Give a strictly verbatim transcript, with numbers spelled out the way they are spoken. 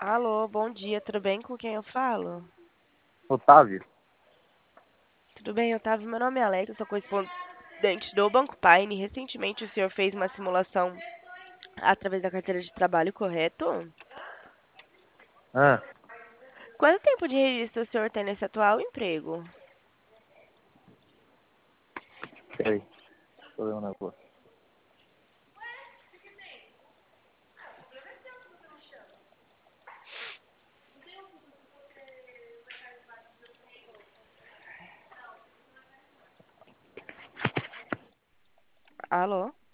Alô, bom dia, tudo bem? Com quem eu falo? Otávio? Tudo bem, Otávio? Meu nome é Alex, eu sou correspondente do Banco Paine. Recentemente o senhor fez uma simulação através da carteira de trabalho, correto? Ah, Quanto tempo de registro o senhor tem nesse atual emprego? peraí, deixa eu ver um negócio. Alô?